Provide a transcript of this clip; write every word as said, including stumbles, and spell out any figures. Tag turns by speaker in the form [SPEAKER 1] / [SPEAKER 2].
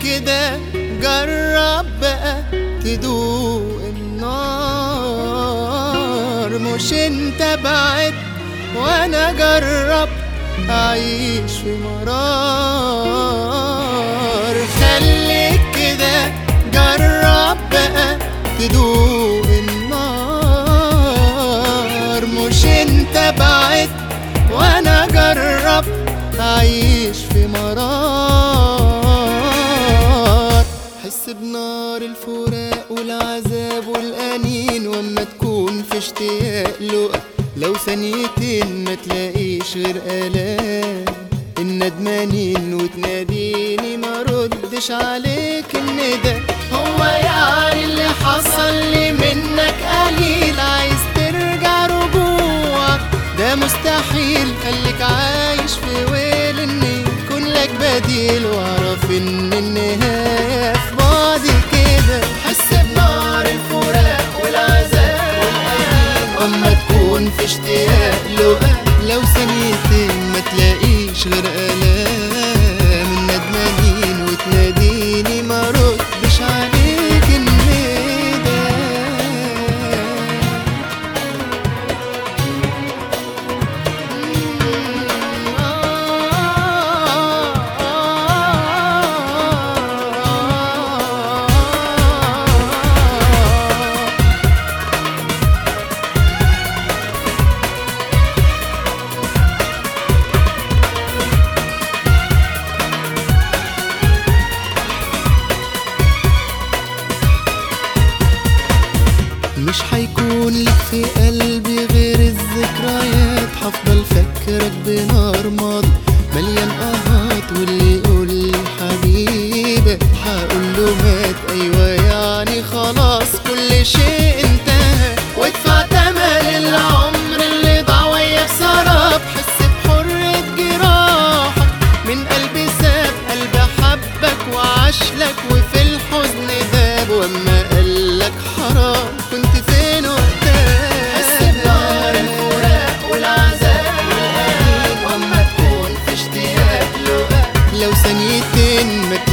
[SPEAKER 1] كده جرب بقى تدوق النار. مش انت بعد وانا جرب اعيش في مرار. خليك كده جرب بقى تدوق النار. مش انت بعد وانا جرب اعيش في مرار. حس بنار الفراق والعذاب والأنين واما تكون في اشتياق لقا. لو ثانيتين ما تلاقيش غير آلام الندمانين وتناديني ما ردش عليك الندى. هو يعني اللي حصل لي منك قليل عايز ترجع رجوعك؟ ده مستحيل. خليك عايش في ويل ان يكون لك بديل واعرف ان النهاية في بعدي كده. حس بنار الفراق والعذاب والأنين واما تكون في اشتياق لقا. لو ثانيتين ما تلاقيش غير آلام الندمانين وتناديني ما ردش عليك الندى. مش هيكون لك في قلبي غير الذكريات. هفضل فكرك بنار ماضي مليان قهات. واللي يقول لي حبيبي هقول له مات. ايوه يعني خلاص كل شيء انتهى وادفع تمن العمر اللي ضاع وياك سراب. حس بحرية جراحك من قلبي ساب. قلبي حبك وعاشلك وفي الحزن داب. واما قالك حرام كنت فين وقتها؟ حس بنار الفراق والعذاب والأنين واما تكون في اشتياق لقا. لو ثانيتين ما